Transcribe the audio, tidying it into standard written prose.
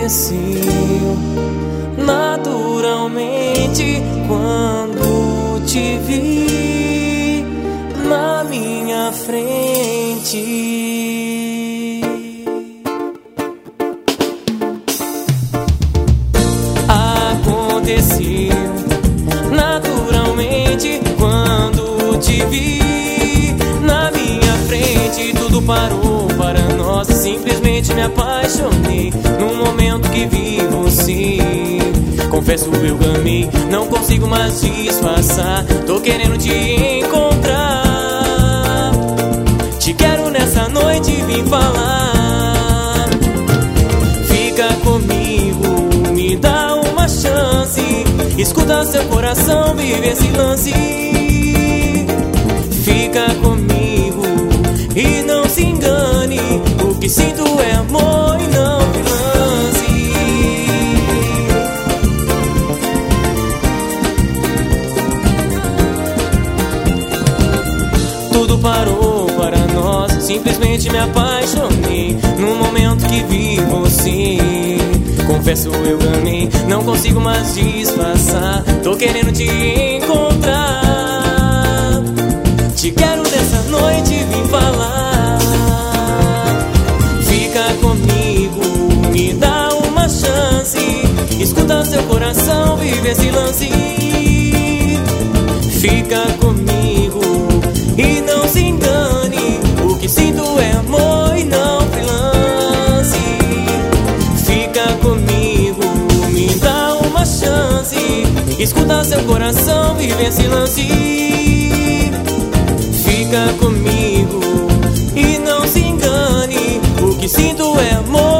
aconteceu naturalmente quando te vi na minha frente. Aconteceu naturalmente quando te vi na minha frente. Tudo parou para nós, simplesmente me apaixonei no momento que vi você. Confesso, eu gamei, não consigo mais disfarçar. Tô querendo te encontrar. Te quero nessa noite, vim falar. Fica comigo, me dá uma chance. Escuta seu coração, vive esse lance. Fica comigo e não se engane. O que sinto é amor e não lance. Tudo parou para nós, simplesmente me apaixonei no momento que vi você. Confesso, eu ganhei, não consigo mais disfarçar. Tô querendo te encontrar. Te quero nessa noite, vim falar. Fica comigo, me dá uma chance. Escuta seu coração, vive esse lance. Fica comigo e não se engane. O que sinto é amor e não freelance. Fica comigo, me dá uma chance. Escuta seu coração, vive esse lance. Fica comigo e não se engane. O que sinto é amor.